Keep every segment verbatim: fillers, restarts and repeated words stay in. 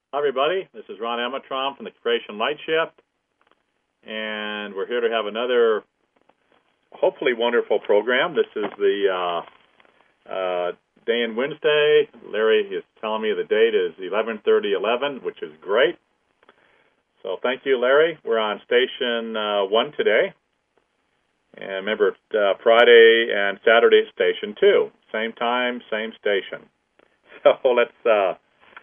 Hi, everybody. This is Ron Amatron from the Creation Light Shift, and we're here to have another hopefully wonderful program. This is the uh, uh, day and Wednesday. Larry is telling me the date is eleven thirty eleven, which is great. So thank you, Larry. We're on station uh, one today. And remember, uh, Friday and Saturday at station two. Same time, same station. So let's... Uh,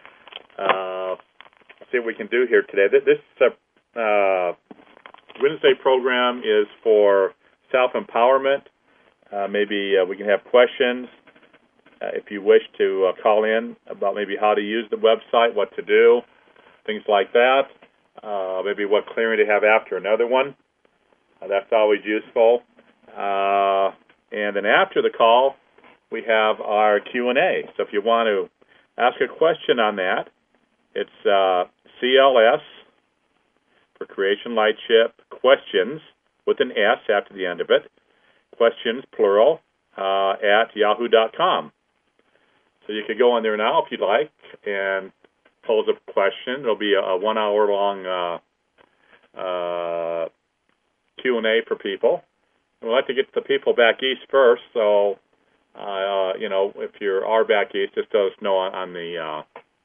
Uh, see what we can do here today. This uh, uh, Wednesday program is for self-empowerment. Uh, maybe uh, we can have questions uh, if you wish to uh, call in about maybe how to use the website, what to do, things like that. Uh, maybe what clearing to have after another one. Uh, that's always useful. Uh, and then after the call, we have our Q and A. So if you want to ask a question on that, it's uh, C L S for Creation Lightship questions with an S after the end of it. Questions, plural, uh, at yahoo dot com. So you could go on there now if you'd like and pose a question. It'll be a, a one-hour-long uh, uh, Q and A for people. We'd like to get the people back east first, so uh, you know, if you are back east, just let us know on, on the uh,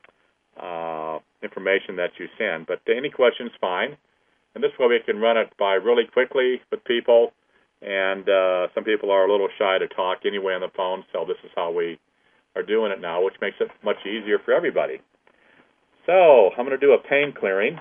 Uh, information that you send. But any questions, fine. And this way we can run it by really quickly with people. And uh, some people are a little shy to talk anyway on the phone, so this is how we are doing it now, which makes it much easier for everybody. So I'm going to do a pain clearing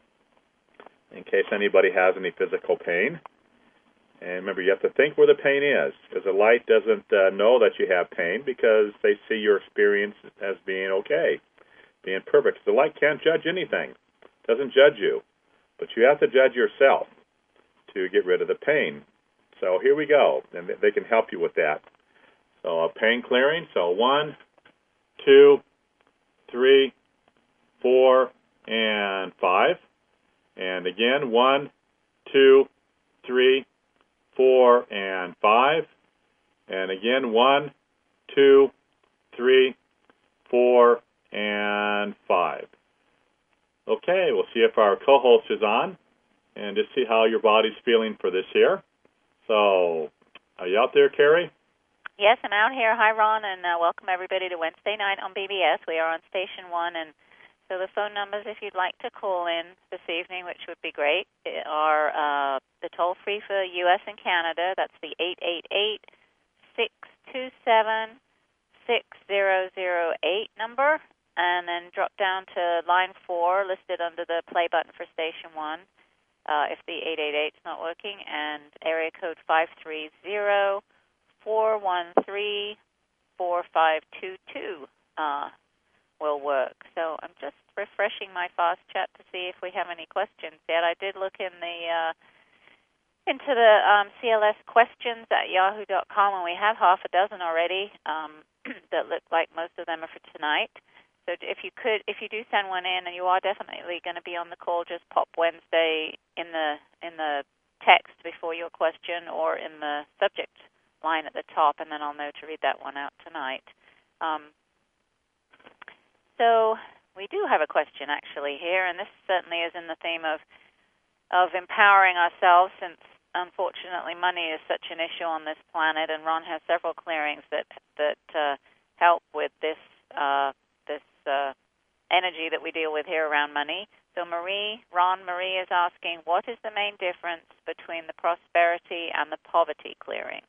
in case anybody has any physical pain. And remember, you have to think where the pain is, because the light doesn't uh, know that you have pain because they see your experience as being okay, being perfect. The light can't judge anything. It doesn't judge you. But you have to judge yourself to get rid of the pain. So here we go. And they can help you with that. So a pain clearing. So one, two, three, four, and five. And again, one, two, three, four, and five. And again, one, two, three, four, and five. Okay, we'll see if our co-host is on and just see how your body's feeling for this here. So, are you out there, Carrie? Yes, I'm out here. Hi, Ron, and uh, welcome everybody to Wednesday night on B B S. We are on Station one, and so the phone numbers, if you'd like to call in this evening, which would be great, are uh, the toll-free for U S and Canada. That's the eight eight eight, six two seven, six zero zero eight number. And then drop down to line four, listed under the play button for station one, uh, if the eight eight eight is not working, and area code five three zero, four one three, four five two two uh, will work. So I'm just refreshing my fast chat to see if we have any questions yet. I did look in the uh, into the um, C L S questions at yahoo dot com, and we have half a dozen already um, that look like most of them are for tonight. So if you could, if you do send one in, and you are definitely going to be on the call, just pop Wednesday in the in the text before your question or in the subject line at the top, and then I'll know to read that one out tonight. Um, so we do have a question actually here, and this certainly is in the theme of of empowering ourselves, since unfortunately money is such an issue on this planet, and Ron has several clearings that that uh, help with this. Uh, this uh, energy that we deal with here around money. So Marie, Ron, Marie is asking, what is the main difference between the prosperity and the poverty clearings?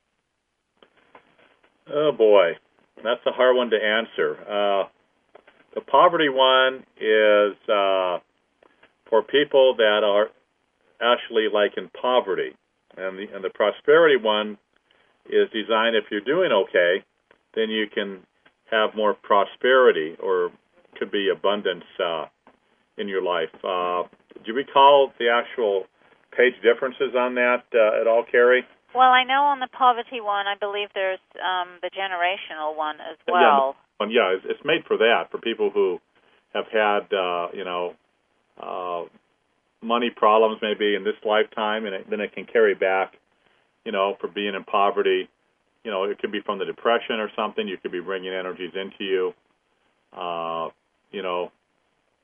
Oh, boy. That's a hard one to answer. Uh, the poverty one is uh, for people that are actually like in poverty. And the, and the prosperity one is designed if you're doing okay, then you can have more prosperity, or could be abundance uh, in your life. Uh, do you recall the actual page differences on that uh, at all, Carrie? Well, I know on the poverty one, I believe there's um, the generational one as well. Yeah, yeah, it's, it's made for that, for people who have had, uh, you know, uh, money problems maybe in this lifetime, and it, then it can carry back, you know, for being in poverty. You know, it could be from the depression or something. You could be bringing energies into you. Uh, you know,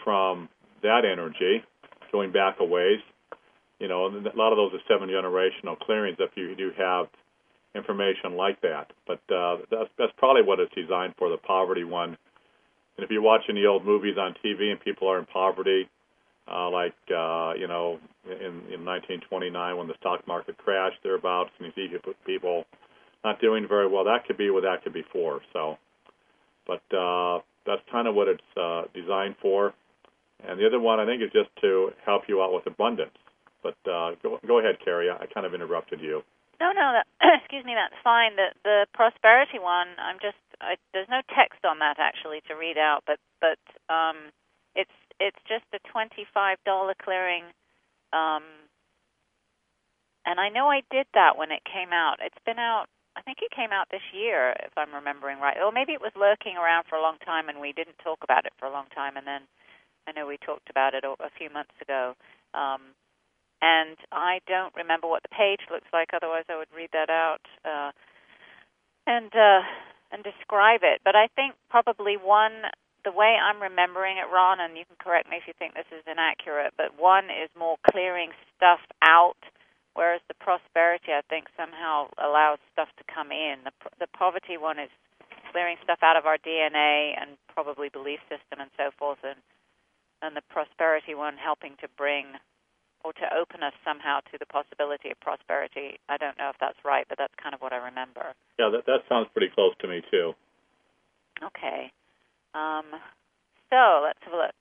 from that energy, going back a ways. You know, a lot of those are seven generational clearings if you do have information like that. But uh, that's, that's probably what it's designed for, the poverty one. And if you're watching the old movies on T V and people are in poverty, uh, like, uh, you know, in, in nineteen twenty-nine when the stock market crashed thereabouts, and you see people not doing very well, that could be what that could be for. So, but uh, that's kind of what it's uh, designed for. And the other one, I think, is just to help you out with abundance. But uh, go, go ahead, Carrie. I kind of interrupted you. No, no, that, excuse me, that's fine. The the prosperity one, I'm just, I, there's no text on that actually to read out, but but um, it's it's just a twenty-five dollars clearing, um, and I know I did that when it came out. It's been out, I think it came out this year, if I'm remembering right, or maybe it was lurking around for a long time and we didn't talk about it for a long time, and then I know we talked about it a, a few months ago. Um, And I don't remember what the page looks like. Otherwise, I would read that out uh, and uh, and describe it. But I think probably one, the way I'm remembering it, Ron, and you can correct me if you think this is inaccurate, but one is more clearing stuff out, whereas the prosperity, I think, somehow allows stuff to come in. The, the poverty one is clearing stuff out of our D N A and probably belief system and so forth, and and the prosperity one helping to bring or to open us somehow to the possibility of prosperity. I don't know if that's right, but that's kind of what I remember. Yeah, that that sounds pretty close to me, too. Okay. Um, so let's have a look.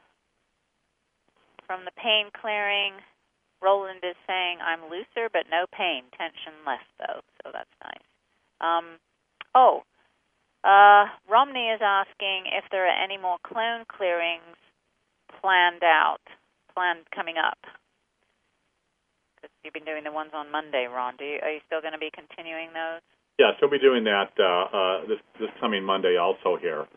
From the pain clearing, Roland is saying, I'm looser but no pain. Tension less, though, so that's nice. Um, oh, uh, Romney is asking if there are any more clone clearings planned out, planned coming up. You've been doing the ones on Monday, Ron. Do you, are you still going to be continuing those? Yeah, she'll be doing that uh, uh, this this coming Monday also here.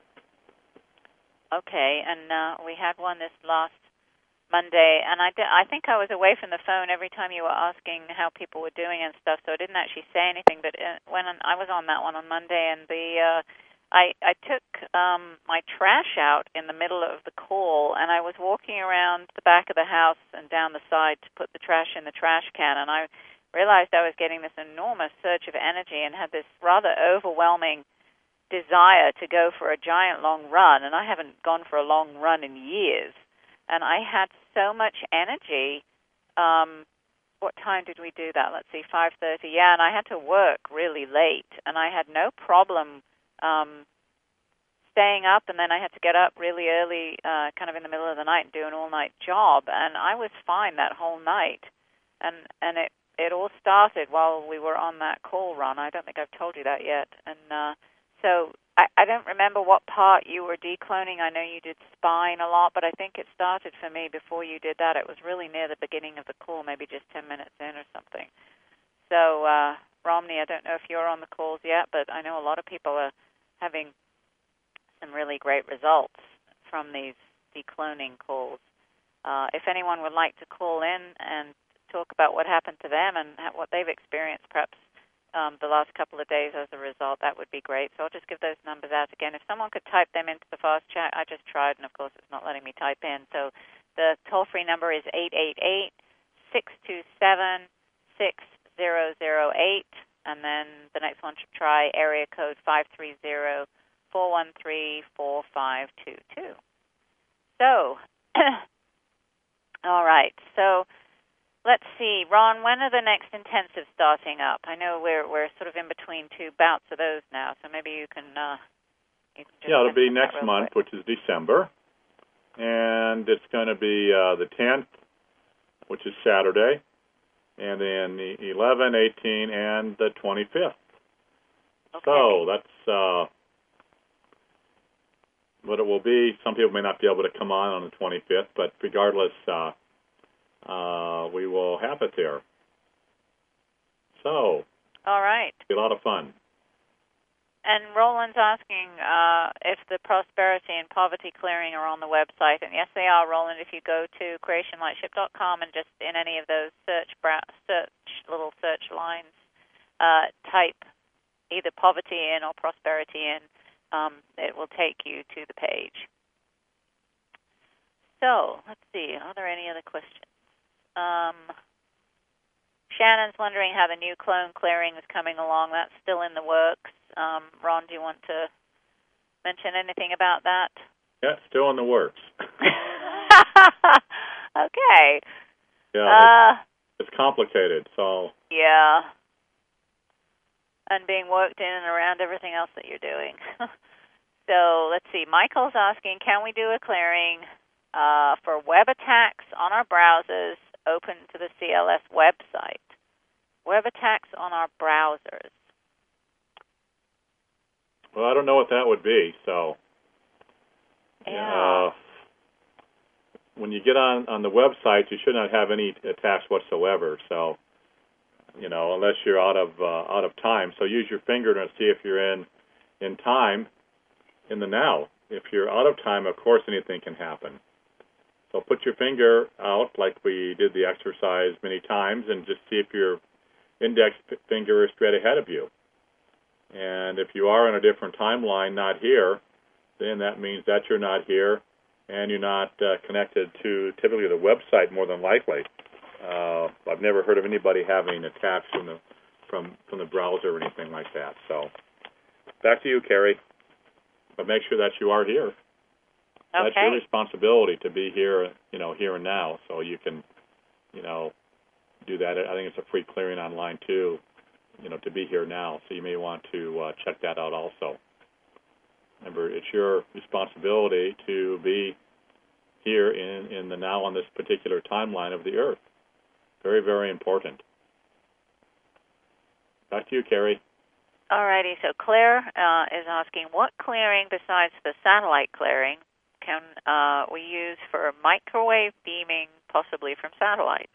Okay, and uh, we had one this last Monday, and I, did, I think I was away from the phone every time you were asking how people were doing and stuff, so I didn't actually say anything. But when I was on that one on Monday, and the uh, I, I took um, my trash out in the middle of the call, and I was walking around the back of the house and down the side to put the trash in the trash can, and I realized I was getting this enormous surge of energy and had this rather overwhelming desire to go for a giant long run, and I haven't gone for a long run in years. And I had so much energy. Um, what time did we do that? Let's see, five thirty. Yeah, and I had to work really late, and I had no problem Um, staying up, and then I had to get up really early, uh, kind of in the middle of the night and do an all-night job, and I was fine that whole night. And and it, it all started while we were on that call run. I don't think I've told you that yet. And uh, so I, I don't remember what part you were decloning. I know you did spine a lot, but I think it started for me before you did that. It was really near the beginning of the call, maybe just ten minutes in or something. So, uh, Romney, I don't know if you're on the calls yet, but I know a lot of people are having some really great results from these decloning calls. Uh, if anyone would like to call in and talk about what happened to them and what they've experienced perhaps um, the last couple of days as a result, that would be great. So I'll just give those numbers out again. If someone could type them into the fast chat, I just tried, and of course it's not letting me type in. So the toll-free number is eight eight eight, six two seven, six zero zero eight. And then the next one to try, area code five three zero, four one three, four five two two. So, all right. So let's see. Ron, when are the next intensives starting up? I know we're we're sort of in between two bouts of those now, so maybe you can... Uh, you can just yeah, it'll be next month, quick. which is December. And it's going to be uh, the tenth, which is Saturday. And then the eleven, eighteen, and the twenty-fifth. Okay. So that's uh, what it will be. Some people may not be able to come on on the twenty-fifth, but regardless, uh, uh, we will have it there. So, all right. It'll be a lot of fun. And Roland's asking uh, if the prosperity and poverty clearing are on the website. And yes, they are, Roland. If you go to creation lightship dot com and just in any of those search bra- search little search lines, uh, type either poverty in or prosperity in, um, it will take you to the page. So, let's see. Are there any other questions? Um, Shannon's wondering how the new clone clearing is coming along. That's still in the works. Um, Ron, do you want to mention anything about that? Yeah, it's still in the works. Okay. Yeah, Uh, it's, it's complicated, so... Yeah. And being worked in and around everything else that you're doing. So, let's see. Michael's asking, can we do a clearing uh, for web attacks on our browsers open to the C L S website? Web attacks on our browsers. Well, I don't know what that would be, so... Yeah. Uh, when you get on, on the website, you should not have any attacks whatsoever, so... You know, unless you're out of uh, out of time. So use your finger to see if you're in in time, in the now. If you're out of time, of course anything can happen. So put your finger out like we did the exercise many times and just see if your index finger is straight ahead of you. And if you are in a different timeline, not here, then that means that you're not here and you're not uh, connected to typically the website more than likely. Uh, I've never heard of anybody having attacks from the from from the browser or anything like that. So, back to you, Carrie. But make sure that you are here. Okay. That's your responsibility to be here, you know, here and now. So you can, you know, do that. I think it's a free clearing online too, you know, to be here now. So you may want to uh, check that out also. Remember, it's your responsibility to be here in in the now on this particular timeline of the Earth. Very, very important. Back to you, Carrie. All righty. So Claire uh, is asking, what clearing besides the satellite clearing can uh, we use for microwave beaming, possibly from satellites?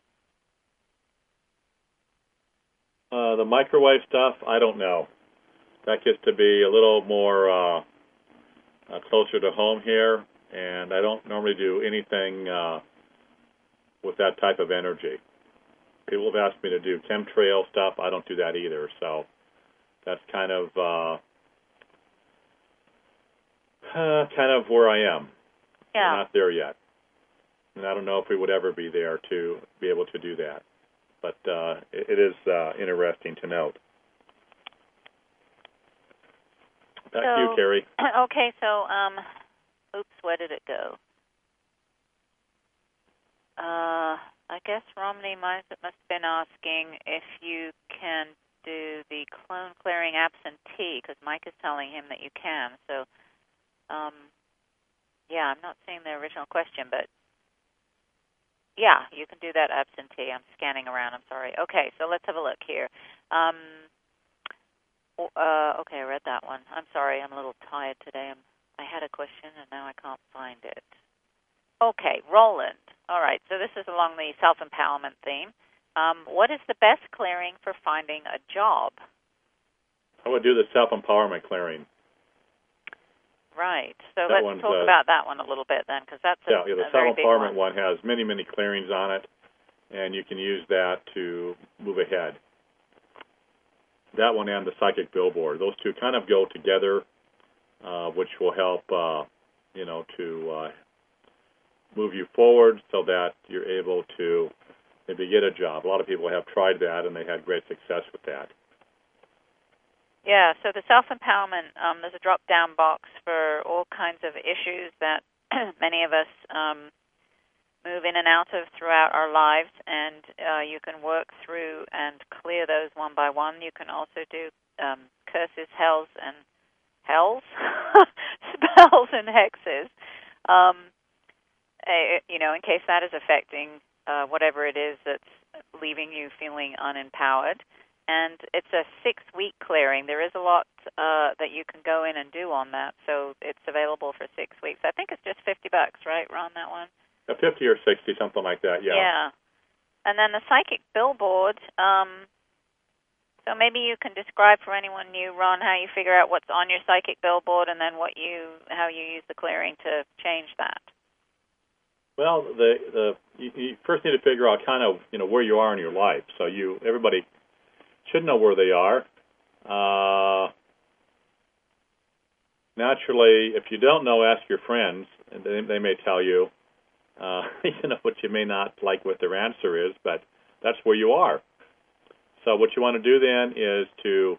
Uh, the microwave stuff, I don't know. That gets to be a little more uh, uh, closer to home here, and I don't normally do anything uh, with that type of energy. People have asked me to do chemtrail stuff. I don't do that either. So that's kind of uh, uh, kind of where I am. Yeah. We're not there yet. And I don't know if we would ever be there to be able to do that. But uh, it, it is uh, interesting to note. Back so, to you, Carrie. Okay, so, um, oops, where did it go? Uh, I guess Romney must must have been asking if you can do the clone clearing absentee, because Mike is telling him that you can. So, um, yeah, I'm not seeing the original question, but yeah, you can do that absentee. I'm scanning around. I'm sorry. Okay, so let's have a look here. Um, uh, okay, I read that one. I'm sorry. I'm a little tired today. I'm, I had a question, and now I can't find it. Okay, Roland. All right, so this is along the self-empowerment theme. Um, what is the best clearing for finding a job? I would do the self-empowerment clearing. Right. So that let's talk uh, about that one a little bit then, because that's a, yeah, yeah, the a very big self-empowerment one. one has many, many clearings on it, and you can use that to move ahead. That one and the psychic billboard. Those two kind of go together, uh, which will help, uh, you know, to uh, move you forward so that you're able to maybe get a job. A lot of people have tried that, and they had great success with that. Yeah, so the self-empowerment, um, there's a drop-down box for all kinds of issues that many of us um, move in and out of throughout our lives, and uh, you can work through and clear those one by one. You can also do um, curses, hells, and hells, spells, and hexes, um, uh, you know, in case that is affecting uh, whatever it is that's leaving you feeling unempowered. And it's a six-week clearing. There is a lot uh, that you can go in and do on that, so it's available for six weeks. I think it's just fifty bucks, right, Ron, that one? A fifty or sixty, something like that, yeah. Yeah. And then the psychic billboard, um, so maybe you can describe for anyone new, Ron, how you figure out what's on your psychic billboard and then what you, how you use the clearing to change that. Well, the the you, you first need to figure out kind of, you know, where you are in your life. So you everybody should know where they are. Uh, naturally, if you don't know, ask your friends, and they, they may tell you. uh, you know, what you may not like what their answer is, but that's where you are. So what you want to do then is to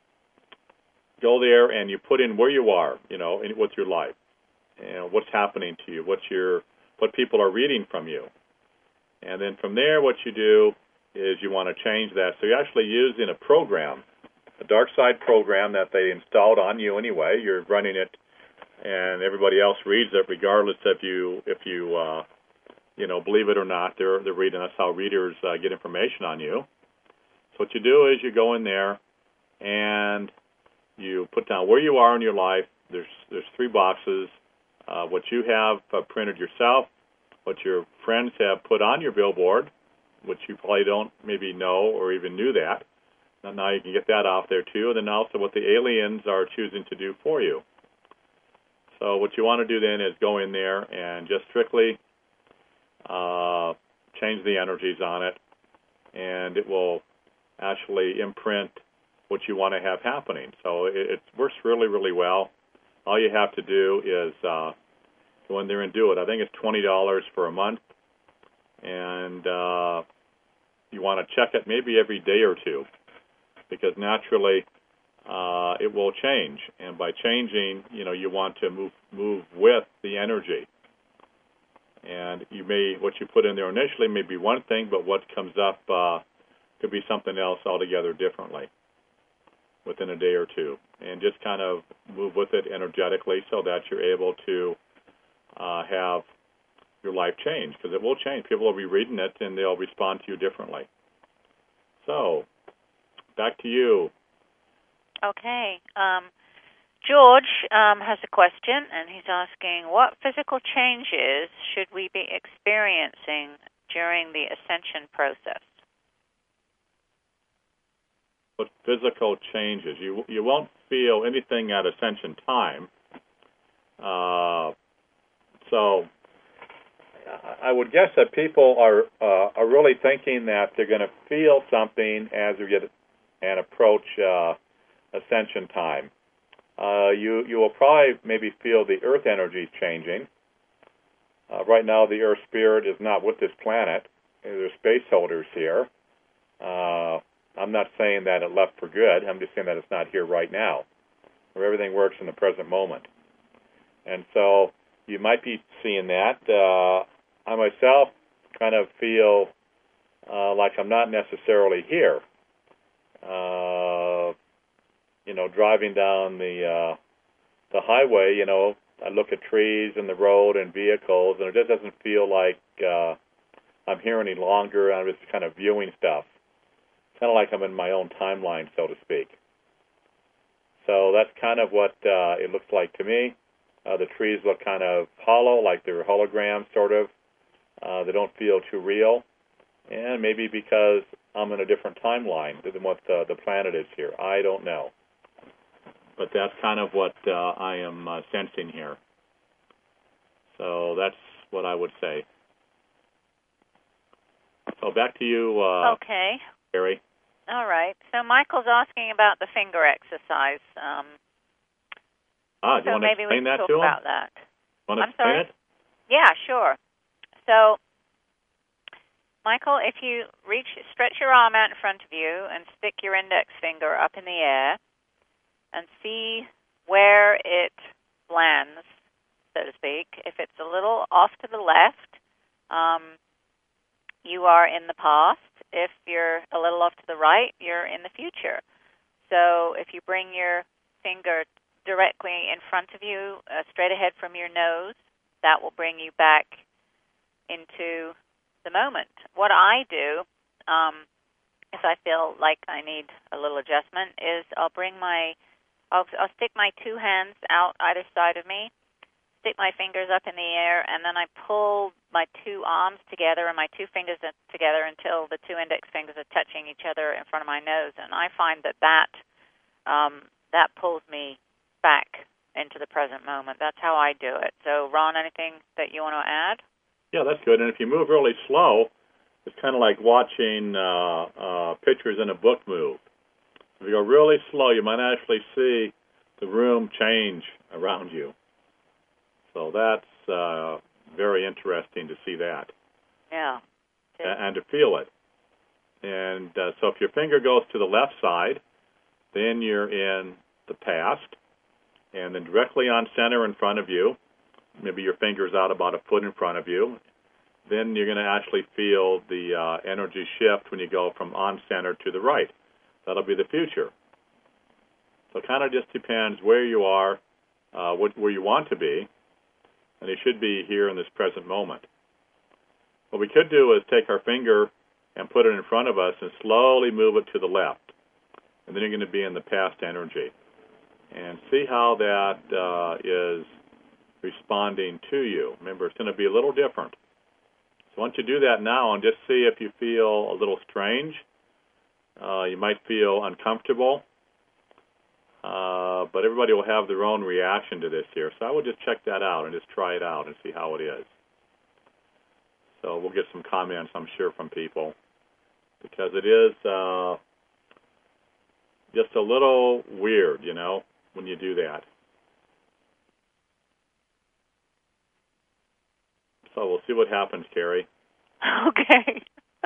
go there and you put in where you are, you know, in, with your life, and what's happening to you, what's your, what people are reading from you. And then from there, what you do is you want to change that. So you're actually using a program, a dark side program that they installed on you anyway. You're running it, and everybody else reads it, regardless if you, if you, uh, you know, believe it or not. They're they're reading. That's how readers uh, get information on you. So what you do is you go in there and you put down where you are in your life. There's there's three boxes. Uh, what you have uh, printed yourself, what your friends have put on your billboard, which you probably don't maybe know or even knew that. Now, now you can get that off there too. And then also what the aliens are choosing to do for you. So what you want to do then is go in there and just strictly uh, change the energies on it, and it will actually imprint what you want to have happening. So it, it works really, really well. All you have to do is uh, go in there and do it. I think it's twenty dollars for a month, and uh, you want to check it maybe every day or two, because naturally uh, it will change. And by changing, you know, you want to move move with the energy. And you may, what you put in there initially may be one thing, but what comes up uh, could be something else altogether differently within a day or two. And just kind of move with it energetically so that you're able to uh, have your life change, because it will change. People will be reading it, and they'll respond to you differently. So, back to you. Okay. Um, George um, has a question, and he's asking, what physical changes should we be experiencing during the ascension process? What physical changes? You you won't feel anything at ascension time. Uh, so I would guess that people are uh, are really thinking that they're going to feel something as we get and approach uh, ascension time. Uh, you you will probably maybe feel the Earth energy changing. Uh, right now, the Earth spirit is not with this planet. There's space holders here. Uh, I'm not saying that it left for good. I'm just saying that it's not here right now, where everything works in the present moment. And so you might be seeing that. Uh, I myself kind of feel uh, like I'm not necessarily here. Uh, you know, driving down the uh, the highway, you know, I look at trees and the road and vehicles, and it just doesn't feel like uh, I'm here any longer. I'm just kind of viewing stuff. It's kind of like I'm in my own timeline, so to speak. So that's kind of what uh, it looks like to me. Uh, the trees look kind of hollow, like they're holograms, sort of. Uh, they don't feel too real. And maybe because I'm in a different timeline than what the, the planet is here. I don't know. But that's kind of what uh, I am uh, sensing here. So that's what I would say. So back to you, uh, okay. Gary. All right. So Michael's asking about the finger exercise. Um, ah, do you so want to maybe explain we can that talk to him? about that. Want to I'm explain sorry? it? Yeah, sure. So, Michael, if you reach, stretch your arm out in front of you and stick your index finger up in the air and see where it lands, so to speak. If it's a little off to the left, um, you are in the past. If you're a little off to the right, you're in the future. So if you bring your finger directly in front of you, uh, straight ahead from your nose, that will bring you back into the moment. What I do, um, if I feel like I need a little adjustment, is I'll bring my, I'll, I'll stick my two hands out either side of me, stick my fingers up in the air, and then I pull my two arms together and my two fingers together until the two index fingers are touching each other in front of my nose. And I find that that, um, that pulls me back into the present moment. That's how I do it. So, Ron, anything that you want to add? Yeah, that's good. And if you move really slow, it's kind of like watching uh, uh, pictures in a book move. If you go really slow, you might actually see the room change around you. So that's uh, very interesting to see that. Yeah. And, and to feel it. And uh, so if your finger goes to the left side, then you're in the past. And then directly on center in front of you, maybe your finger's out about a foot in front of you, then you're going to actually feel the uh, energy shift when you go from on center to the right. That'll be the future. So it kind of just depends where you are, uh, what, where you want to be, and you should be here in this present moment. What we could do is take our finger and put it in front of us and slowly move it to the left. And then you're going to be in the past energy. And see how that uh, is responding to you. Remember, it's going to be a little different. So once you do that now, and just see if you feel a little strange. Uh, you might feel uncomfortable. Uh, but everybody will have their own reaction to this here. So I would just check that out and just try it out and see how it is. So we'll get some comments, I'm sure, from people. Because it is uh, just a little weird, you know, when you do that. So we'll see what happens, Carrie. Okay.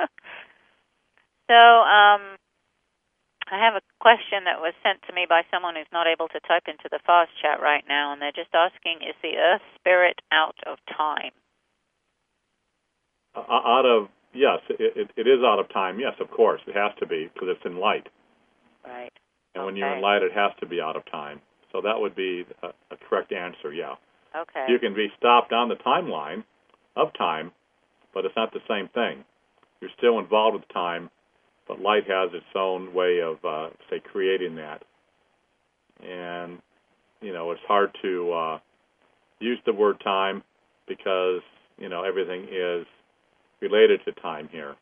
So um, I have a question that was sent to me by someone who's not able to type into the fast chat right now, and they're just asking, is the Earth spirit out of time? Uh, out of, yes, it, it, it is out of time. Yes, of course. It has to be because it's in light. Right. And okay. when you're in light, it has to be out of time. So that would be a, a correct answer, yeah. Okay. You can be stopped on the timeline of time, but it's not the same thing. You're still involved with time, but light has its own way of, uh, say, creating that. And, you know, it's hard to uh, use the word time because, you know, everything is related to time here.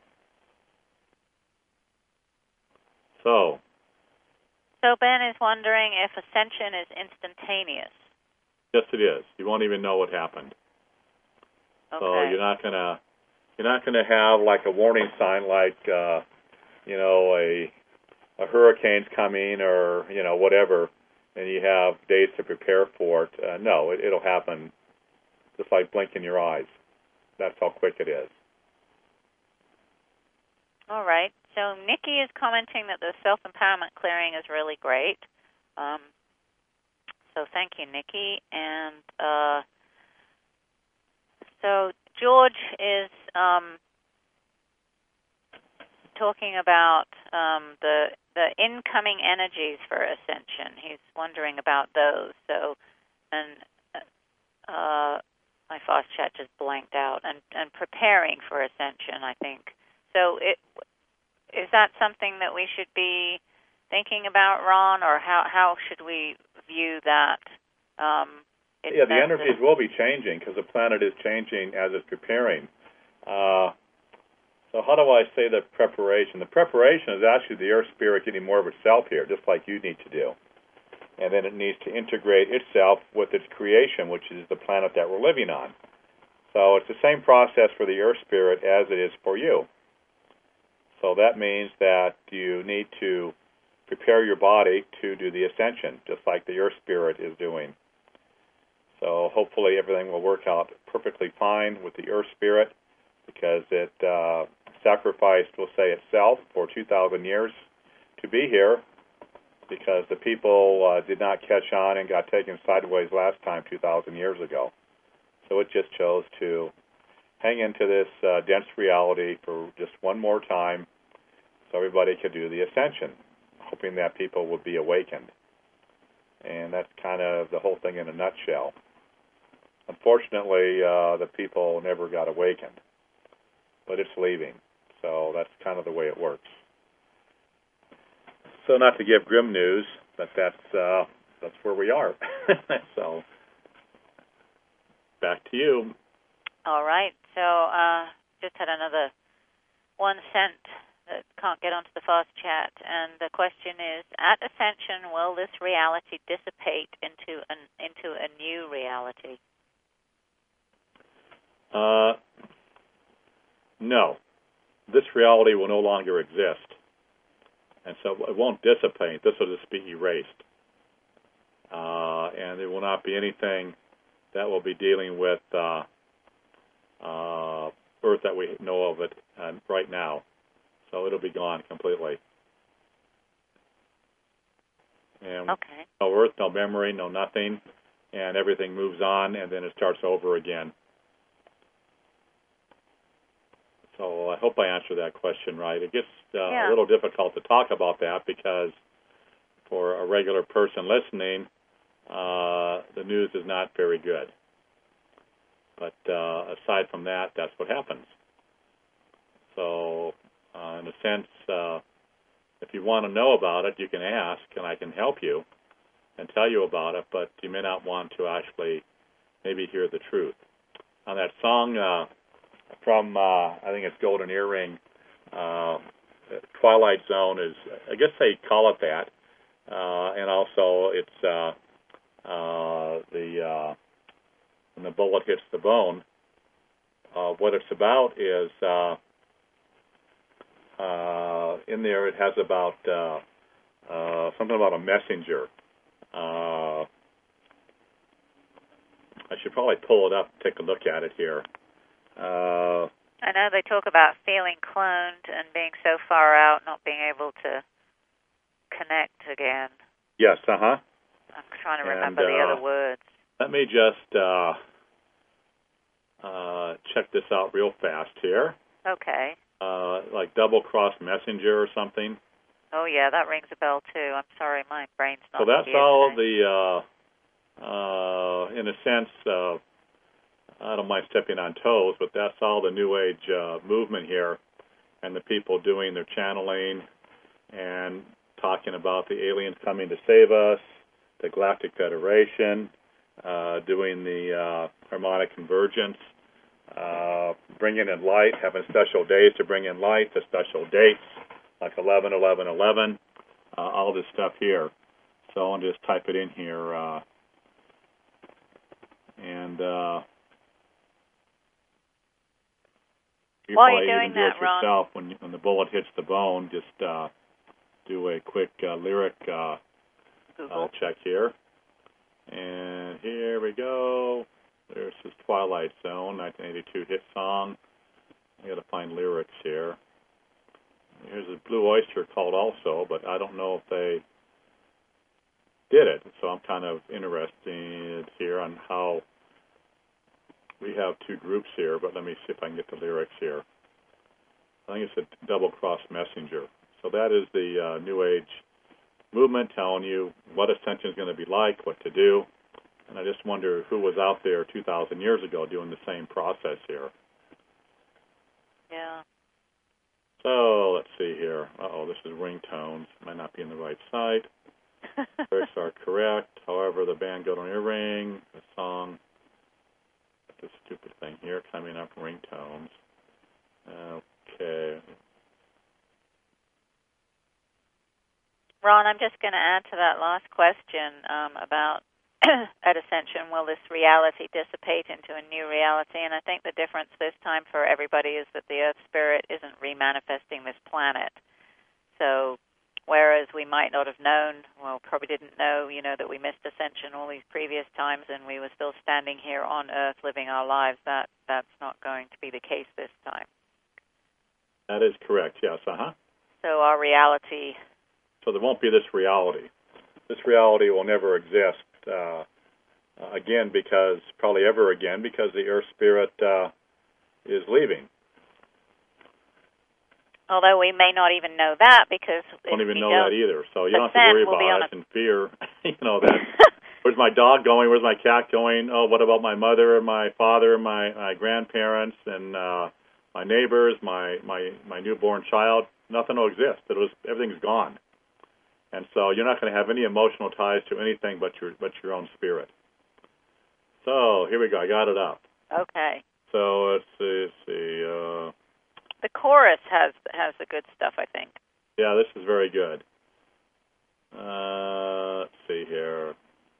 So. So Ben is wondering if ascension is instantaneous. Yes, it is. You won't even know what happened. Okay. So you're not gonna you're not gonna have like a warning sign like uh, you know a a hurricane's coming or you know whatever, and you have days to prepare for it. Uh, no, it, it'll happen just like blinking your eyes. That's how quick it is. All right. So Nikki is commenting that the self-empowerment clearing is really great. Um, so thank you, Nikki. And uh, so George is um, talking about um, the the incoming energies for ascension. He's wondering about those. So, and uh, my fast chat just blanked out. And, and preparing for ascension, I think. So it. Is that something that we should be thinking about, Ron, or how how should we view that? Um, yeah, the energies will be changing because the planet is changing as it's preparing. Uh, so how do I say the preparation? The preparation is actually the Earth Spirit getting more of itself here, just like you need to do. And then it needs to integrate itself with its creation, which is the planet that we're living on. So it's the same process for the Earth Spirit as it is for you. So that means that you need to prepare your body to do the ascension, just like the Earth Spirit is doing. So hopefully everything will work out perfectly fine with the Earth Spirit because it uh, sacrificed, we'll say, itself for two thousand years to be here because the people uh, did not catch on and got taken sideways last time two thousand years ago. So it just chose to hang into this uh, dense reality for just one more time so everybody could do the ascension, hoping that people would be awakened. And that's kind of the whole thing in a nutshell. Unfortunately, uh, the people never got awakened, but it's leaving. So that's kind of the way it works. So not to give grim news, but that's, uh, that's where we are. So back to you. All right. So uh, just had another one sent that can't get onto the fast chat, and the question is: at ascension, will this reality dissipate into an into a new reality? Uh, no, this reality will no longer exist, and so it won't dissipate. This will just be erased, uh, and there will not be anything that will be dealing with. Uh, uh, Earth that we know of it uh, right now. So it'll be gone completely. And okay. no Earth, no memory, no nothing, and everything moves on, and then it starts over again. So I hope I answered that question right. It gets uh, yeah. a little difficult to talk about that because for a regular person listening, uh, the news is not very good. But uh, aside from that, that's what happens. So uh, in a sense, uh, if you want to know about it, you can ask, and I can help you and tell you about it, but you may not want to actually maybe hear the truth. On that song uh, from, uh, I think it's Golden Earring, uh, Twilight Zone is, I guess they call it that, uh, and also it's uh, uh, the, uh, when the bullet hits the bone. Uh, what it's about is, uh, uh, in there it has about uh, uh, something about a messenger. Uh, I should probably pull it up and take a look at it here. Uh, I know they talk about feeling cloned and being so far out, not being able to connect again. Yes, uh-huh. I'm trying to remember and, uh, the other words. Let me just uh, uh, check this out real fast here. Okay. Uh, like double-cross messenger or something. Oh, yeah, that rings a bell, too. I'm sorry, my brain's not So that's here all today. the, uh, uh, in a sense, uh, I don't mind stepping on toes, but that's all the New Age uh, movement here and the people doing their channeling and talking about the aliens coming to save us, the Galactic Federation, uh, doing the uh, harmonic convergence, uh, bringing in light, having special days to bring in light, the special dates, like eleven eleven eleven, uh, all this stuff here. So I'll just type it in here. Uh, and uh, you While probably you're doing even do it that, Ron, yourself when, when the bullet hits the bone. Just uh, do a quick uh, lyric uh, uh, check here. And here we go. There's this Twilight Zone, nineteen eighty-two hit song. I got to find lyrics here. Here's a Blue Oyster Cult also, but I don't know if they did it. So I'm kind of interested here on how we have two groups here, but let me see if I can get the lyrics here. I think it's a double-cross messenger. So that is the uh, New Age movement telling you what ascension is going to be like, what to do. And I just wonder who was out there two thousand years ago doing the same process here. Yeah. So let's see here. Uh-oh, this is ringtones. Might not be in the right site. Lyrics are correct. However, the band Golden Earring, the song, this stupid thing here, coming up ringtones. Okay. Ron, I'm just going to add to that last question um, about at Ascension, will this reality dissipate into a new reality? And I think the difference this time for everybody is that the Earth Spirit isn't remanifesting this planet. So whereas we might not have known, well, probably didn't know, you know, that we missed Ascension all these previous times and we were still standing here on Earth living our lives, that that's not going to be the case this time. That is correct, yes, uh-huh. So our reality... So there won't be this reality. This reality will never exist uh, again because, probably ever again, because the Earth Spirit uh, is leaving. Although we may not even know that because... Don't even know don't that either. So you don't have to worry we'll about it a... and fear, you know, that where's my dog going, where's my cat going, oh, what about my mother, my father, my, my grandparents, and uh, my neighbors, my, my, my newborn child. Nothing will exist. It'll just, everything's gone. And so you're not going to have any emotional ties to anything but your but your own spirit. So here we go. I got it up. Okay. So let's see. Let's see uh, the chorus has has the good stuff, I think. Yeah, this is very good. Uh, let's see here.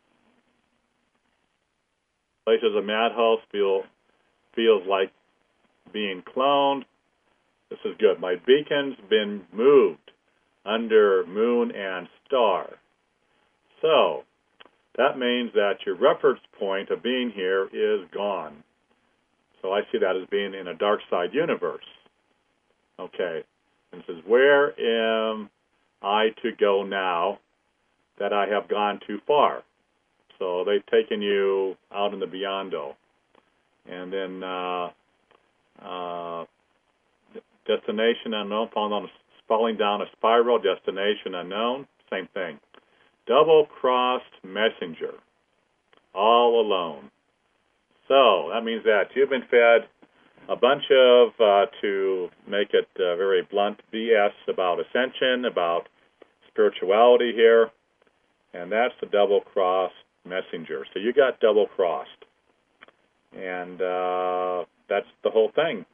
Places a madhouse feel feels like being cloned. This is good. My beacon's been moved under moon and star. So that means that your reference point of being here is gone. So I see that as being in a dark side universe. Okay. And it says, where am I to go now that I have gone too far? So they've taken you out in the beyond-o. And then uh, uh, destination unknown, falling, on a, falling down a spiral, destination unknown, same thing. Double-crossed messenger, all alone. So that means that you've been fed a bunch of, uh, to make it uh, very blunt, B S about ascension, about spirituality here, and that's the double-crossed messenger. So you got double-crossed, and uh, that's the whole thing.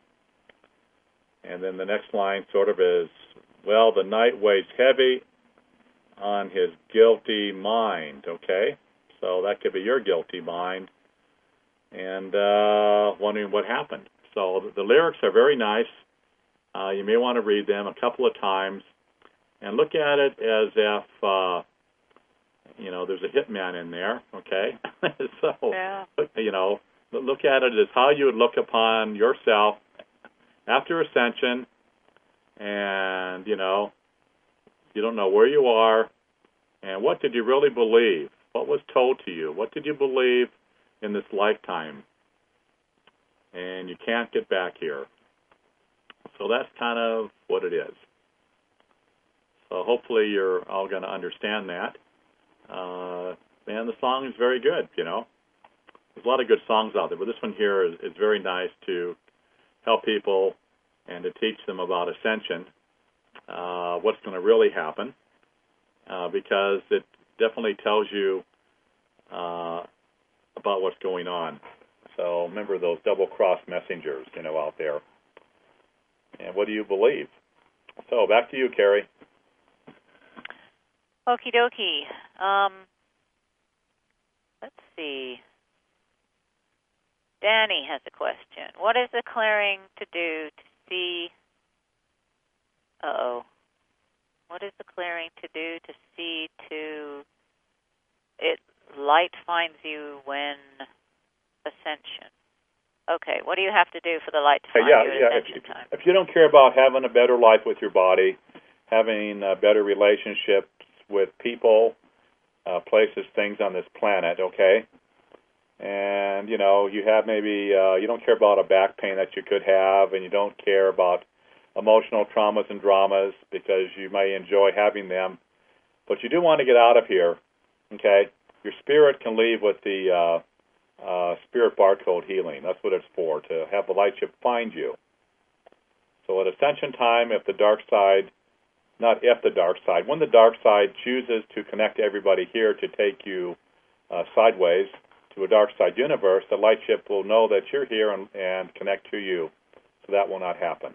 And then the next line sort of is, well, the night weighs heavy on his guilty mind, okay? So that could be your guilty mind, and uh, wondering what happened. So the, the lyrics are very nice. Uh, you may want to read them a couple of times and look at it as if, uh, you know, there's a hitman in there, okay? so, yeah. you know, look at it as how you would look upon yourself after ascension, and, you know, you don't know where you are, and what did you really believe? What was told to you? What did you believe in this lifetime? And you can't get back here. So that's kind of what it is. So hopefully you're all going to understand that. Uh, and the song is very good, you know. There's a lot of good songs out there, but this one here is, is very nice to help people and to teach them about ascension, uh, what's going to really happen, uh, because it definitely tells you uh, about what's going on. So remember those double-cross messengers, you know, out there. And what do you believe? So back to you, Carrie. Okie dokie. Um, let's see. Danny has a question. What is the clearing to do to see... Uh-oh. What is the clearing to do to see to... It light finds you when ascension. Okay, what do you have to do for the light to find uh, yeah, you at yeah. ascension if, time? If you don't care about having a better life with your body, having uh, better relationships with people, uh, places, things on this planet, okay? And, you know, you have maybe, uh, you don't care about a back pain that you could have, and you don't care about emotional traumas and dramas because you may enjoy having them, but you do want to get out of here, okay? Your spirit can leave with the uh, uh, spirit barcode healing. That's what it's for, to have the light ship find you. So at ascension time, if the dark side, not if the dark side, when the dark side chooses to connect everybody here to take you uh, sideways to a dark side universe, the light ship will know that you're here and, and connect to you. So that will not happen.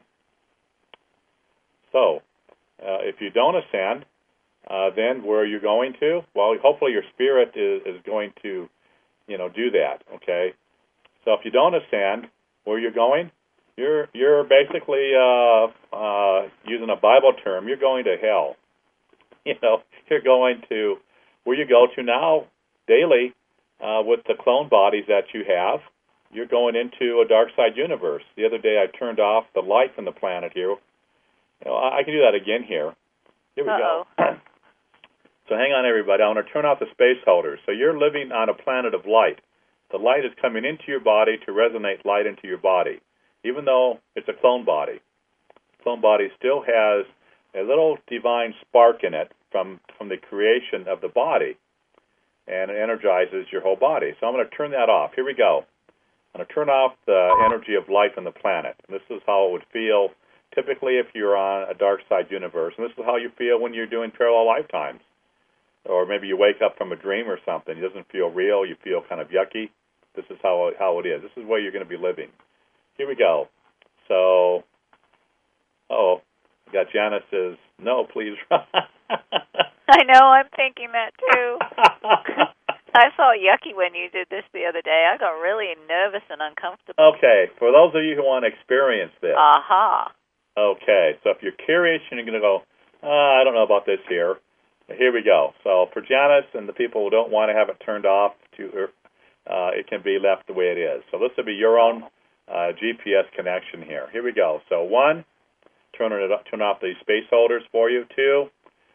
So uh, if you don't ascend, uh, then where are you going to? Well, hopefully your spirit is, is going to, you know, do that, okay? So if you don't ascend, where are you going? You're you're basically uh, uh, using a Bible term. You're going to hell. You know, you're going to where you go to now daily uh, with the clone bodies that you have. You're going into a dark side universe. The other day I turned off the light from the planet here. You know, I, I can do that again here. Here we Uh-oh. go. So hang on, everybody. I want to turn off the space holders. So you're living on a planet of light. The light is coming into your body to resonate light into your body. Even though it's a clone body, the clone body still has a little divine spark in it from, from the creation of the body, and it energizes your whole body. So I'm going to turn that off. Here we go. I'm going to turn off the energy of light on the planet. And this is how it would feel typically if you're on a dark side universe. And this is how you feel when you're doing parallel lifetimes. Or maybe you wake up from a dream or something. It doesn't feel real. You feel kind of yucky. This is how, how it is. This is where you're going to be living. Here we go. So, oh, we got Janice says, no, please. I know, I'm thinking that too. I felt yucky when you did this the other day. I got really nervous and uncomfortable. Okay, for those of you who want to experience this. Aha. Okay, so if you're curious and you're going to go, uh, I don't know about this here, here we go. So for Janice and the people who don't want to have it turned off, to uh, it can be left the way it is. So this will be your own uh, G P S connection here. Here we go. So one, turn it up, turn off the space holders for you. Two,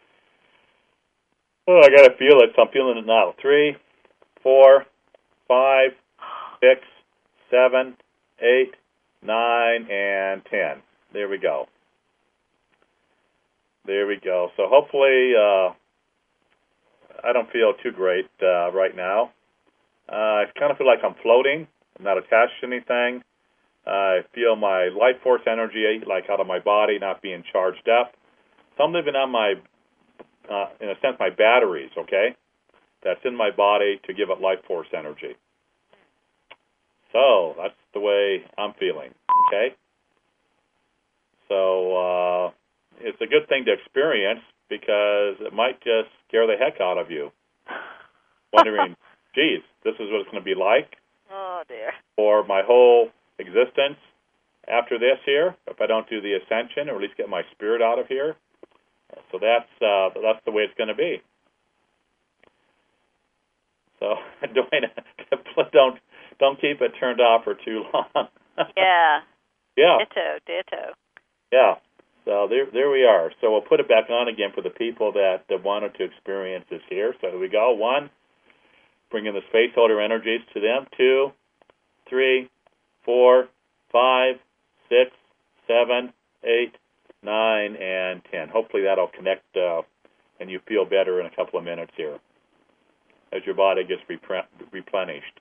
oh, I gotta feel it, so I'm feeling it now. Three, four, five, six, seven, eight, nine, and ten. There we go. There we go. So hopefully, uh, I don't feel too great uh, right now. Uh, I kind of feel like I'm floating. I'm not attached to anything. Uh, I feel my life force energy like out of my body, not being charged up. So I'm living on my, uh, in a sense, my batteries, okay? That's in my body to give it life force energy. So that's the way I'm feeling, okay? So uh, it's a good thing to experience because it might just scare the heck out of you, wondering, geez, this is what it's going to be like. Oh, dear. For my whole existence after this here, if I don't do the ascension or at least get my spirit out of here. So that's uh, that's the way it's going to be. So don't don't keep it turned off for too long. Yeah. Yeah. Ditto, ditto. Yeah. So there there we are. So we'll put it back on again for the people that, that wanted to experience this here. So here we go. One, bringing the space holder energies to them. Two, three, four, five, six, seven, eight, nine, and ten. Hopefully that'll connect uh, and you feel better in a couple of minutes here as your body gets repre- replenished.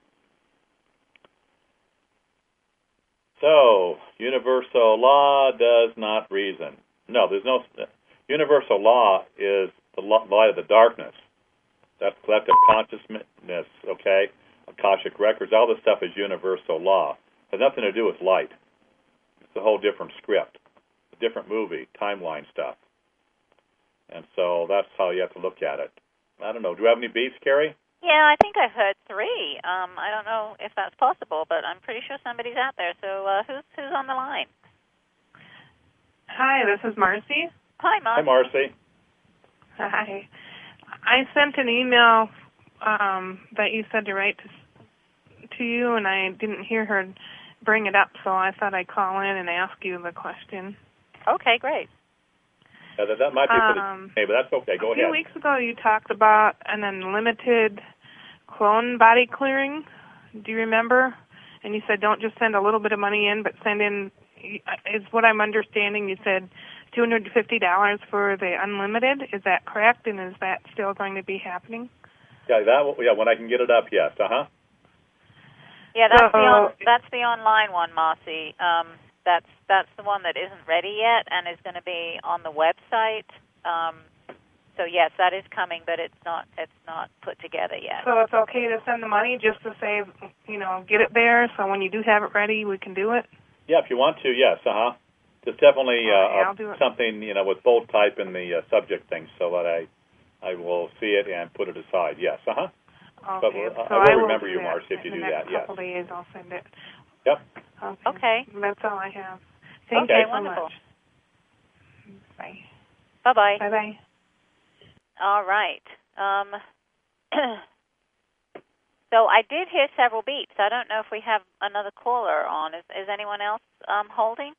So, universal law does not reason. No, there's no... Universal law is the light of the darkness. That's collective consciousness, okay? Akashic records, all this stuff is universal law. It has nothing to do with light. It's a whole different script, a different movie, timeline stuff. And so that's how you have to look at it. I don't know. Do you have any beefs, Carrie? Yeah, I think I've heard three. Um, I don't know if that's possible, but I'm pretty sure somebody's out there. So uh, who's who's on the line? Hi, this is Marcy. Hi, Marcy. Hi, Marcy. Hi. I sent an email um, that you said to write to, to you, and I didn't hear her bring it up, so I thought I'd call in and ask you the question. Okay, great. Uh, that, that might be for Um, the... Hey, but that's okay. Go a ahead. few weeks ago, you talked about an unlimited clone body clearing. Do you remember? And you said don't just send a little bit of money in, but send in, is what I'm understanding, you said two hundred fifty dollars for the unlimited. Is that correct, and is that still going to be happening? Yeah, that. Yeah, when I can get it up, yes. Uh-huh. Yeah, that's, so, the, on, that's the online one, Marcy. Um, that's that's the one that isn't ready yet and is going to be on the website. Um, so yes, that is coming, but it's not it's not put together yet. So it's okay to send the money just to say, you know, get it there, so when you do have it ready, we can do it? Yeah, if you want to, yes. Uh-huh. Just definitely uh, right, I'll uh, do it. something, you know, with bold type in the uh, subject thing so that I I will see it and put it aside. Yes, uh-huh. Okay, But we'll, so I will I will remember do you, that. Marcy, if you In do the next that, yes. couple of days, I'll send it. Yep. Okay. Okay. That's all I have. Thank okay, you so wonderful. much. Bye. Bye-bye. Bye-bye. All right. Um, so I did hear several beeps. I don't know if we have another caller on. Is, is anyone else um, holding?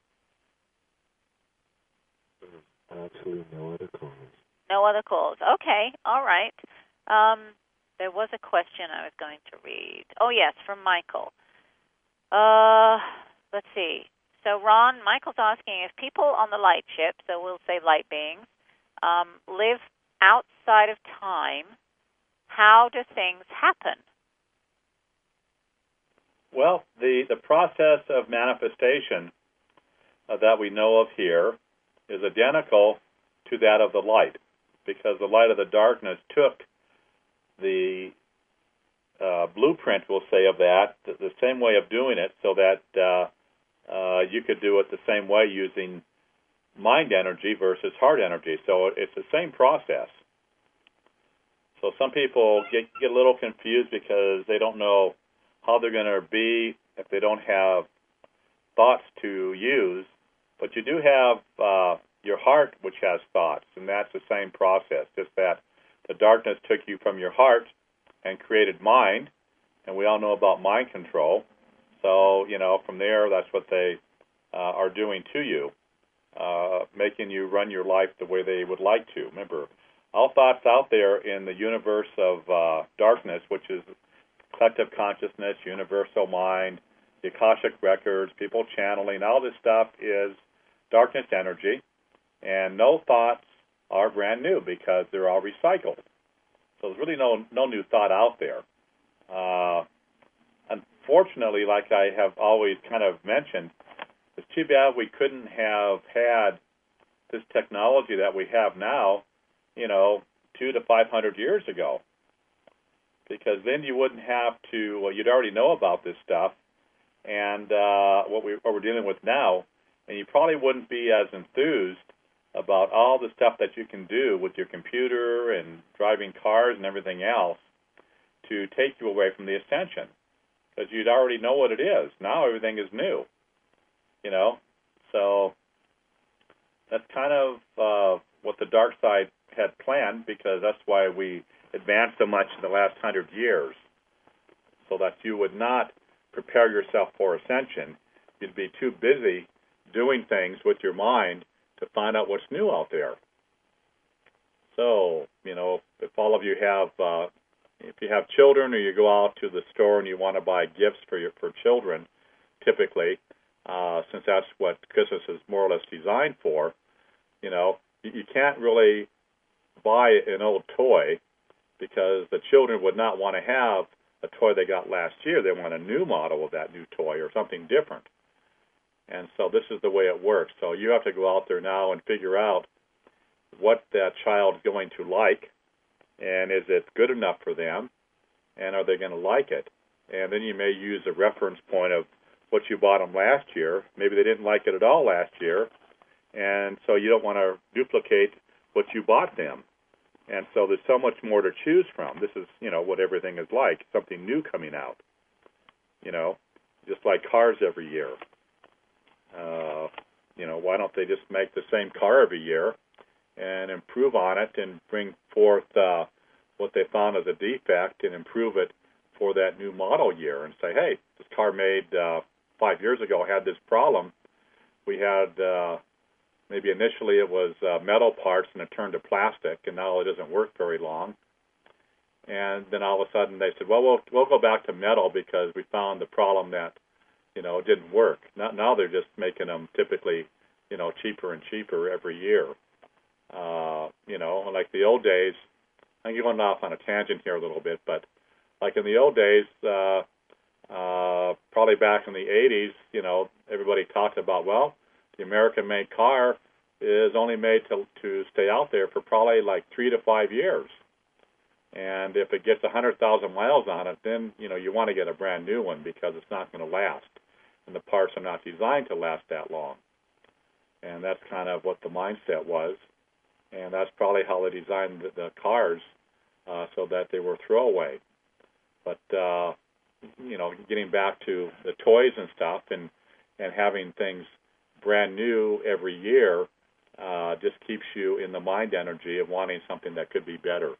Actually, no other calls. No other calls. Okay. All right. Um, there was a question I was going to read. Oh, yes, from Michael. Uh, let's see. So, Ron, Michael's asking if people on the light ship, so we'll say light beings, um, live outside of time, how do things happen? Well, the, the process of manifestation uh, that we know of here is identical to that of the light, because the light of the darkness took the uh, blueprint, we'll say, of that, the, the same way of doing it, so that uh, uh, you could do it the same way using mind energy versus heart energy. So it's the same process. So some people get, get a little confused because they don't know how they're going to be if they don't have thoughts to use. But you do have uh, your heart, which has thoughts, and that's the same process, just that the darkness took you from your heart and created mind, and we all know about mind control. So, you know, from there, that's what they uh, are doing to you, uh, making you run your life the way they would like to. Remember, all thoughts out there in the universe of uh, darkness, which is collective consciousness, universal mind, the Akashic records, people channeling, all this stuff is darkness energy, and no thoughts are brand new because they're all recycled. So there's really no no new thought out there. Uh, unfortunately, like I have always kind of mentioned, it's too bad we couldn't have had this technology that we have now, you know, two to five hundred years ago, because then you wouldn't have to. Well, you'd already know about this stuff and uh, what we what we're dealing with now, and you probably wouldn't be as enthused about all the stuff that you can do with your computer and driving cars and everything else to take you away from the ascension, because you'd already know what it is. Now everything is new, you know. So that's kind of uh, what the dark side had planned, because that's why we advanced so much in the last hundred years, so that you would not prepare yourself for ascension. You'd be too busy doing things with your mind to find out what's new out there. So, you know, if all of you have, uh, if you have children, or you go out to the store and you want to buy gifts for your for children, typically, uh, since that's what Christmas is more or less designed for, you know, you, you can't really buy an old toy, because the children would not want to have a toy they got last year. They want a new model of that new toy or something different. And so this is the way it works. So you have to go out there now and figure out what that child's going to like, and is it good enough for them, and are they going to like it? And then you may use a reference point of what you bought them last year. Maybe they didn't like it at all last year, and so you don't want to duplicate what you bought them. And so there's so much more to choose from. This is, you know, what everything is like, something new coming out, you know, just like cars every year. Uh, you know, why don't they just make the same car every year and improve on it and bring forth uh, what they found as a defect and improve it for that new model year, and say, hey, this car made uh, five years ago had this problem. We had, uh, maybe initially it was uh, metal parts and it turned to plastic, and now it doesn't work very long. And then all of a sudden they said, well, we'll, we'll go back to metal because we found the problem that, you know, didn't work. Now, now they're just making them typically, you know, cheaper and cheaper every year. Uh, you know, like the old days, I'm going off on a tangent here a little bit, but like in the old days, uh, uh, probably back in the eighties, you know, everybody talked about, well, the American-made car is only made to to stay out there for probably like three to five years. And if it gets one hundred thousand miles on it, then, you know, you want to get a brand new one because it's not going to last. And the parts are not designed to last that long. And that's kind of what the mindset was. And that's probably how they designed the, the cars, uh, so that they were throwaway. But, uh, you know, getting back to the toys and stuff, and, and having things brand new every year uh, just keeps you in the mind energy of wanting something that could be better.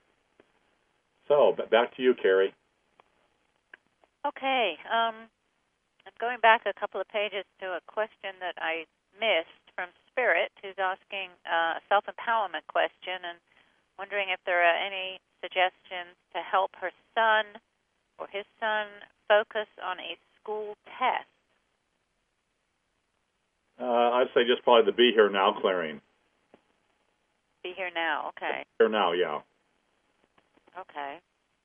So, back to you, Carrie. Okay. Um, I'm going back a couple of pages to a question that I missed from Spirit, who's asking uh, a self-empowerment question and wondering if there are any suggestions to help her son or his son focus on a school test. Uh, I'd say just probably the Be Here Now clearing. Be Here Now, okay. Here Now, yeah. Okay.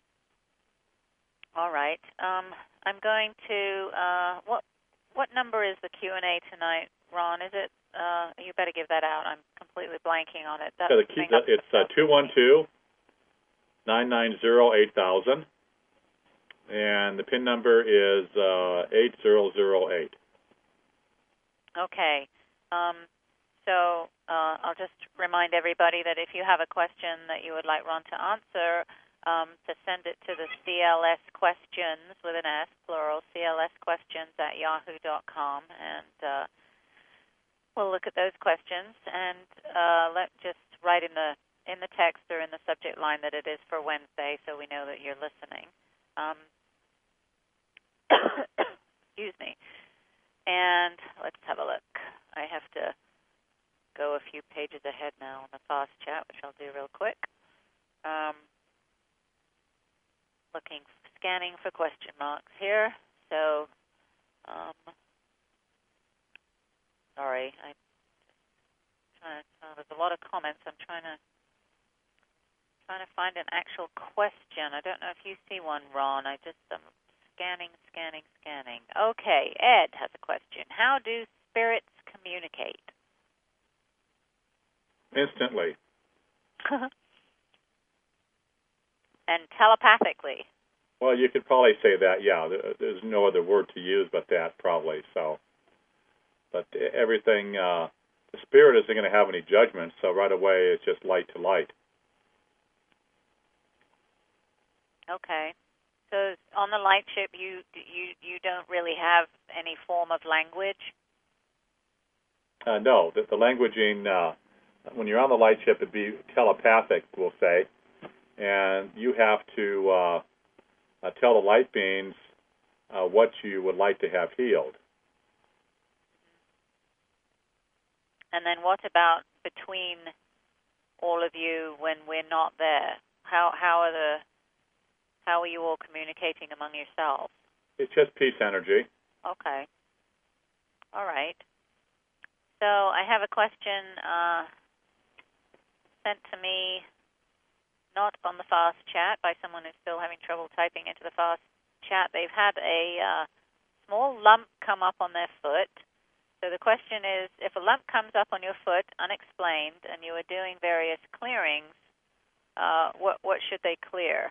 All right. Um, I'm going to, uh, what what number is the Q and A tonight, Ron? Is it, uh, you better give that out. I'm completely blanking on it. That's yeah, the key, the, it's uh, two one two, nine nine zero, eight thousand, and the PIN number is uh, eight zero zero eight. Okay. Um, so uh, I'll just remind everybody that if you have a question that you would like Ron to answer, um, to send it to the C L S questions with an S, plural, C L S questions at yahoo dot com, and uh, we'll look at those questions and uh, let just write in the in the text or in the subject line that it is for Wednesday, so we know that you're listening. Um, excuse me. And let's have a look. I have to go a few pages ahead now on the fast chat, which I'll do real quick. Um, looking, scanning for question marks here. So, um, sorry, I trying to, uh, there's a lot of comments. I'm trying to trying to find an actual question. I don't know if you see one, Ron. I just am scanning, scanning, scanning. Okay, Ed has a question. How do spirits communicate? Instantly. And telepathically. Well, you could probably say that, yeah. There's no other word to use but that, probably. So, but everything, uh, the spirit isn't going to have any judgment, so right away it's just light to light. Okay. So on the light ship, you you you don't really have any form of language? Uh, no, the, the languaging, uh, when you're on the light ship, it'd be telepathic, we'll say, and you have to uh, uh, tell the light beings uh, what you would like to have healed. And then what about between all of you when we're not there? How how are the how are you all communicating among yourselves? It's just peace energy. Okay. All right. So I have a question uh, sent to me, not on the fast chat, by someone who's still having trouble typing into the fast chat. They've had a uh, small lump come up on their foot. So the question is, if a lump comes up on your foot unexplained and you are doing various clearings, uh, what what should they clear?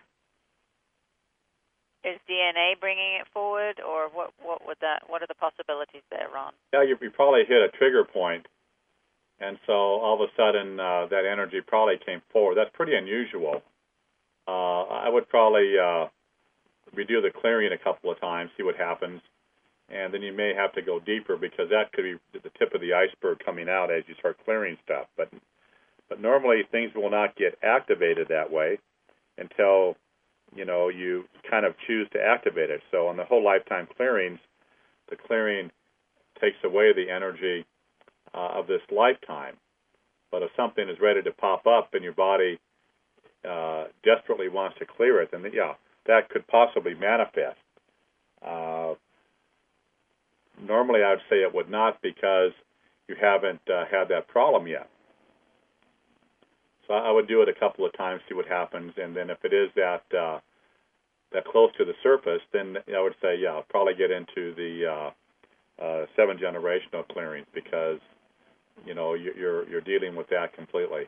Is D N A bringing it forward, or what? What would that? What are the possibilities there, Ron? Yeah, you, you probably hit a trigger point, and so all of a sudden uh, that energy probably came forward. That's pretty unusual. Uh, I would probably uh, redo the clearing a couple of times, see what happens, and then you may have to go deeper because that could be the tip of the iceberg coming out as you start clearing stuff. But but normally things will not get activated that way until you know, you kind of choose to activate it. So on the whole lifetime clearings, the clearing takes away the energy uh, of this lifetime. But if something is ready to pop up and your body uh, desperately wants to clear it, then, yeah, that could possibly manifest. Uh, normally I would say it would not because you haven't uh, had that problem yet. So I would do it a couple of times, see what happens, and then if it is that uh, that close to the surface, then I would say, yeah, I'll probably get into the uh, uh, seven generational clearings because you know you're you're dealing with that completely.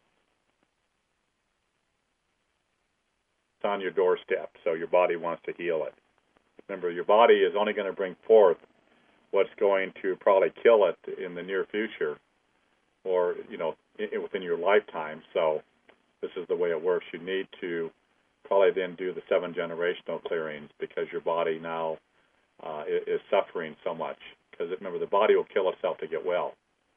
It's on your doorstep, so your body wants to heal it. Remember, your body is only going to bring forth what's going to probably kill it in the near future, or you know. within your lifetime. So this is the way it works. You need to probably then do the seven generational clearings because your body now uh, is suffering so much. Because remember, the body will kill itself to get well.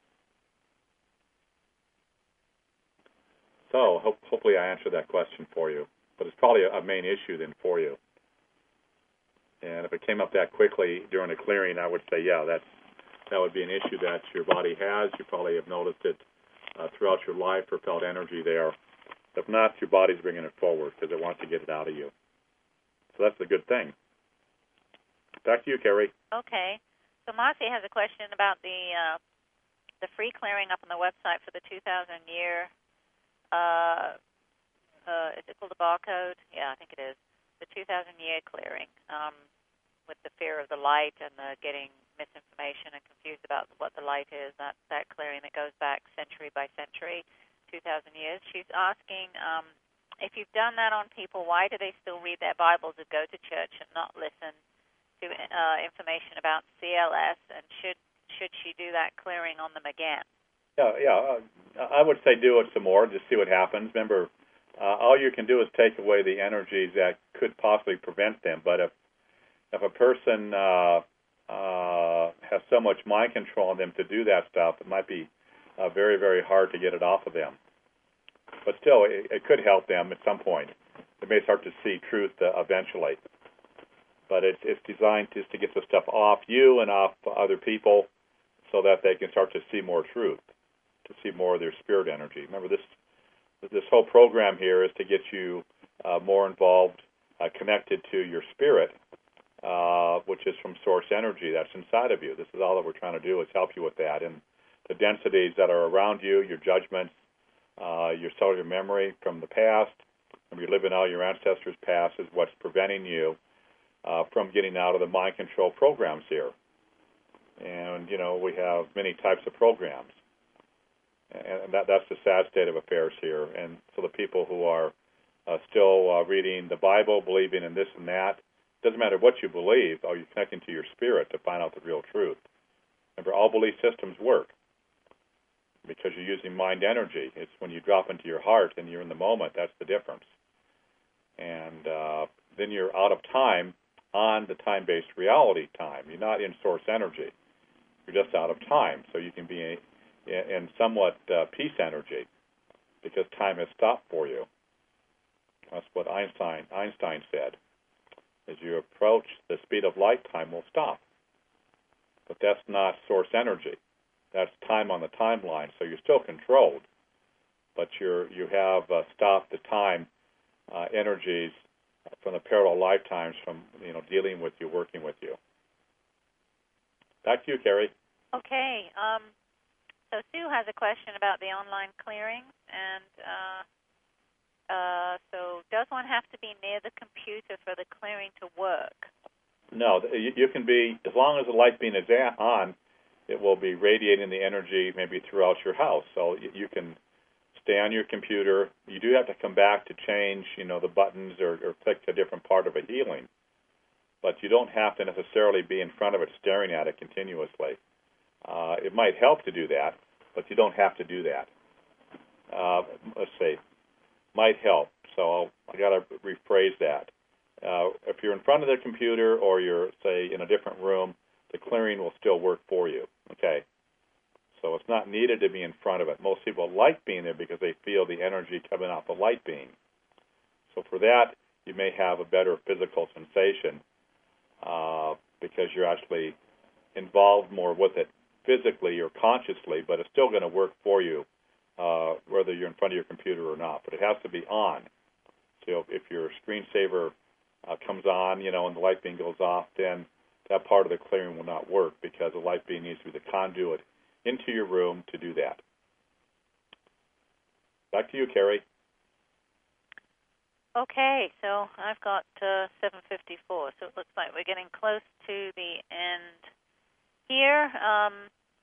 So ho- hopefully I answered that question for you. But it's probably a, a main issue then for you. And if it came up that quickly during the clearing, I would say, yeah, that's that would be an issue that your body has. You probably have noticed it Uh, throughout your life or felt energy there. If not, your body's bringing it forward because it wants to get it out of you. So that's a good thing. Back to you, Carrie. Okay. So Marcy has a question about the uh, the free clearing up on the website for the two thousand year. Uh, uh, is it called the barcode? Yeah, I think it is. The two thousand year clearing um, with the fear of the light and the getting misinformation and confused about what the light is, that, that clearing that goes back century by century, two thousand years. She's asking, um, if you've done that on people, why do they still read their Bibles and go to church and not listen to uh, information about C L S, and should should she do that clearing on them again? Yeah, yeah. Uh, I would say do it some more, just see what happens. Remember, uh, all you can do is take away the energies that could possibly prevent them. But if, if a person... Uh, Uh, have so much mind control on them to do that stuff, it might be uh, very, very hard to get it off of them. But still, it, it could help them at some point. They may start to see truth uh, eventually. but it's it's designed just to get the stuff off you and off other people, so that they can start to see more truth, to see more of their spirit energy. Remember, this this whole program here is to get you uh, more involved, uh, connected to your spirit, uh, which is from source energy that's inside of you. This is all that we're trying to do, is help you with that. And the densities that are around you, your judgments, uh, your cellular memory from the past, and you're living out your ancestors' past, is what's preventing you uh, from getting out of the mind control programs here. And, you know, we have many types of programs. And that, that's the sad state of affairs here. And so the people who are uh, still uh, reading the Bible, believing in this and that, doesn't matter what you believe, are you connecting to your spirit to find out the real truth? Remember, all belief systems work because you're using mind energy. It's when you drop into your heart and you're in the moment, that's the difference. And uh, then you're out of time on the time-based reality time. You're not in source energy. You're just out of time, so you can be in, in somewhat uh, peace energy because time has stopped for you. That's what Einstein Einstein said. As you approach the speed of light, time will stop. But that's not source energy. That's time on the timeline, so you're still controlled, but you're you have uh, stopped the time uh, energies from the parallel lifetimes from you know dealing with you, working with you. Back to you, Carrie. Okay. Um, so Sue has a question about the online clearing, and uh, uh, so does one have to be near the computer for the clearing to work? No, you, you can be, as long as the light beam is on, it will be radiating the energy maybe throughout your house. So you, you can stay on your computer. You do have to come back to change, you know, the buttons or, or click to a different part of a healing. But you don't have to necessarily be in front of it staring at it continuously. Uh, it might help to do that, but you don't have to do that. Uh, let's see, might help. So I'll, I got to rephrase that. Uh, if you're in front of the computer or you're, say, in a different room, the clearing will still work for you. Okay. So it's not needed to be in front of it. Most people like being there because they feel the energy coming off the light beam. So for that, you may have a better physical sensation uh, because you're actually involved more with it physically or consciously, but it's still going to work for you uh, whether you're in front of your computer or not. But it has to be on. So if your screensaver uh, comes on, you know, and the light beam goes off, then that part of the clearing will not work because the light beam needs to be the conduit into your room to do that. Back to you, Carrie. Okay, so I've got uh, seven fifty-four, so it looks like we're getting close to the end here. Um,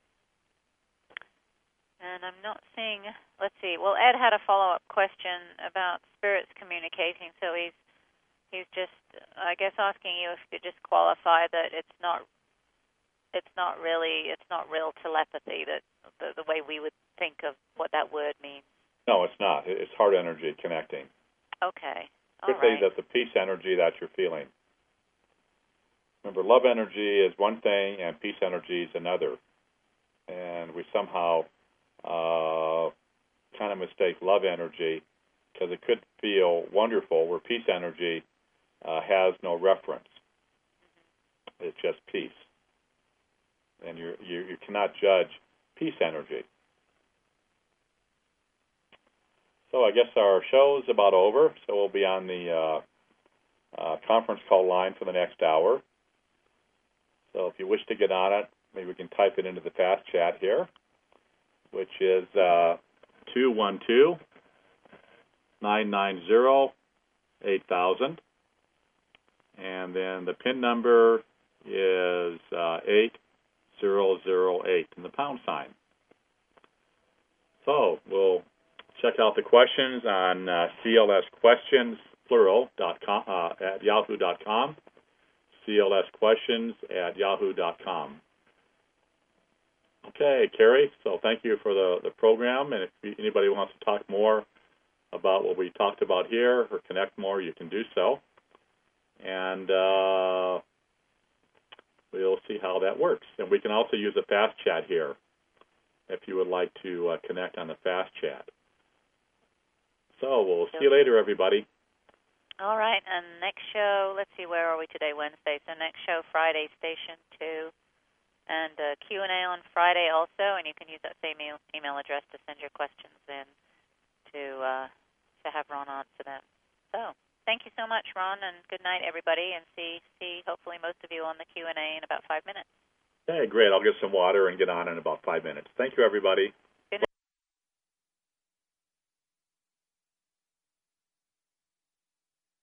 and I'm not seeing, let's see, well, Ed had a follow-up question about spirits communicating, so he's he's just, I guess, asking you if you could just qualify that it's not it's not really, it's not real telepathy, that the, the way we would think of what that word means. No, it's not. It's heart energy connecting. Okay. All Particularly right. that the peace energy that you're feeling. Remember, love energy is one thing and peace energy is another. And we somehow uh, kind of mistake love energy because it could feel wonderful, where peace energy uh, has no reference. Mm-hmm. It's just peace. And you you cannot judge peace energy. So I guess our show's about over, so we'll be on the uh, uh, conference call line for the next hour. So if you wish to get on it, maybe we can type it into the fast chat here, which is uh, two one two, nine nine zero, eight thousand. And then the PIN number is uh, eight zero zero eight and the pound sign. So we'll check out the questions on uh, C L S questions, plural, dot com, uh, at yahoo dot com, C L S questions at yahoo dot com. Okay, Carrie, so thank you for the, the program, and if anybody wants to talk more about what we talked about here or connect more, you can do so. And uh, we'll see how that works. And we can also use a fast chat here if you would like to uh, connect on the fast chat. So we'll see you later, everybody. All right, and next show, let's see, where are we today? Wednesday. So next show, Friday, Station two. And uh, Q and A on Friday also, and you can use that same e- email address to send your questions in to uh, to have Ron answer them. So thank you so much, Ron, and good night, everybody, and see, see hopefully most of you on the Q and A in about five minutes. Hey, great. I'll get some water and get on in about five minutes. Thank you, everybody.